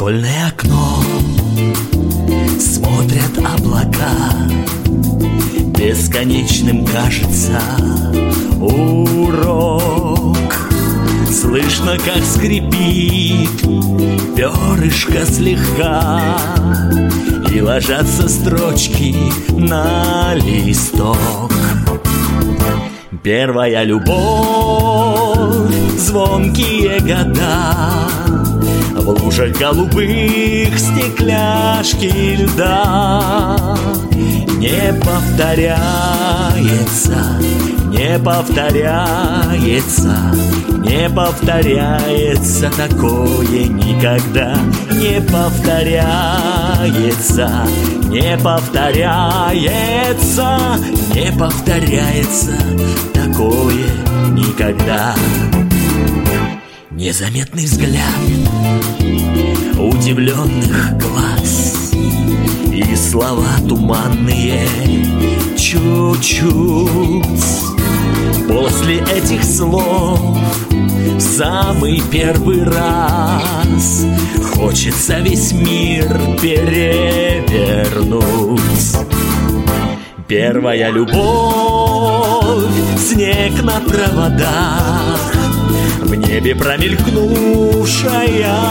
школьное окно смотрят облака. Бесконечным кажется урок. Слышно, как скрипит перышко слегка, и ложатся строчки на листок. Первая любовь, звонкие года, в лужах голубых стекляшки льда. Не повторяется, не повторяется, не повторяется такое никогда. Не повторяется, не повторяется, не повторяется такое никогда. Незаметный взгляд удивленных глаз и слова туманные чуть-чуть. После этих слов в самый первый раз хочется весь мир перевернуть. Первая любовь, снег на проводах, в небе промелькнувшая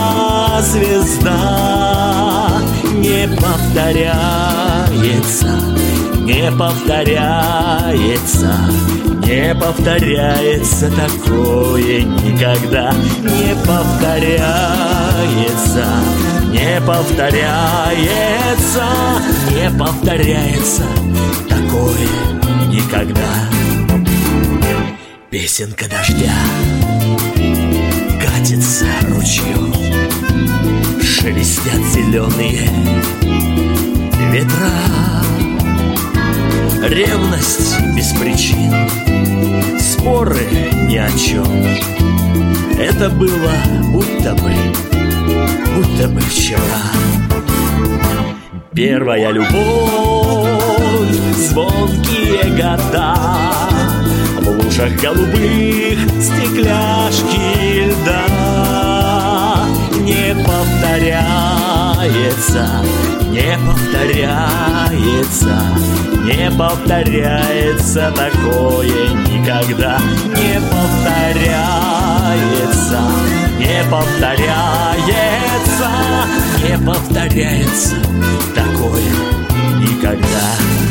звезда. Не повторяется, не повторяется, не повторяется такое никогда. Не повторяется, не повторяется, не повторяется такое никогда. Песенка дождя катится ручьем, шелестят зеленые ветра. Ревность без причин, споры ни о чем. Это было будто бы вчера. Первая любовь, звонкие года, в лужах голубых стекляшки льда. Не повторяется, не повторяется, не повторяется такое никогда. Не повторяется, не повторяется, не повторяется такое никогда.